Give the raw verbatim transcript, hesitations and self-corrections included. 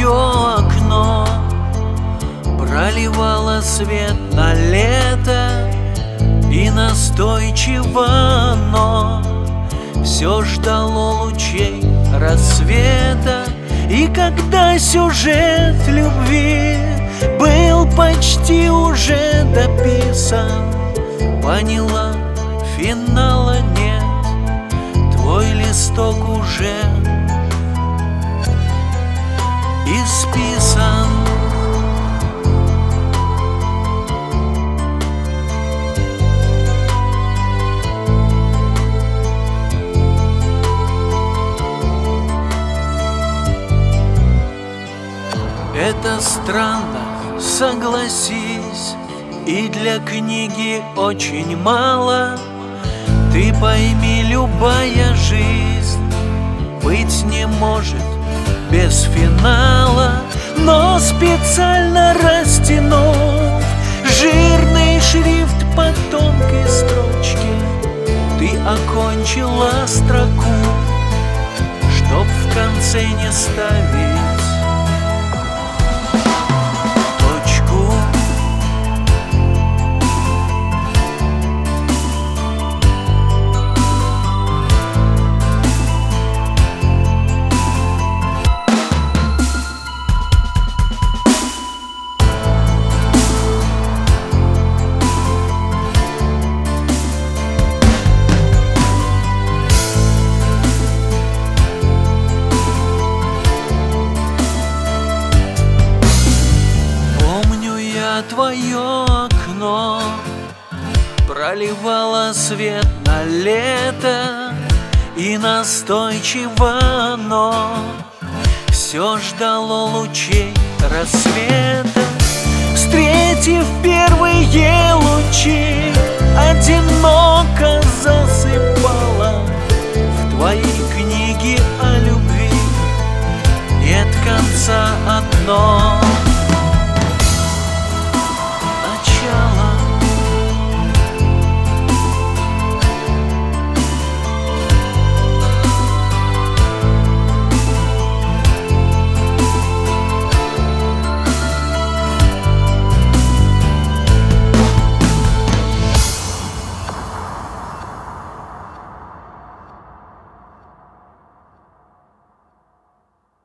твое окно проливало свет на лето, и настойчиво оно все ждало лучей рассвета. И когда сюжет любви был почти уже дописан, поняла, финала нет, твой листок уже исписан. Это странно, согласись, и для книги очень мало. Ты пойми, любая жизнь быть не может без финала. Но специально растянув жирный шрифт по тонкой строчке, ты окончила строку, чтоб в конце не ставить твое окно проливало свет на лето, и настойчиво оно все ждало лучей рассвета. Встретив первые лучи, одиноко засыпала в твоей книге о любви нет конца одно.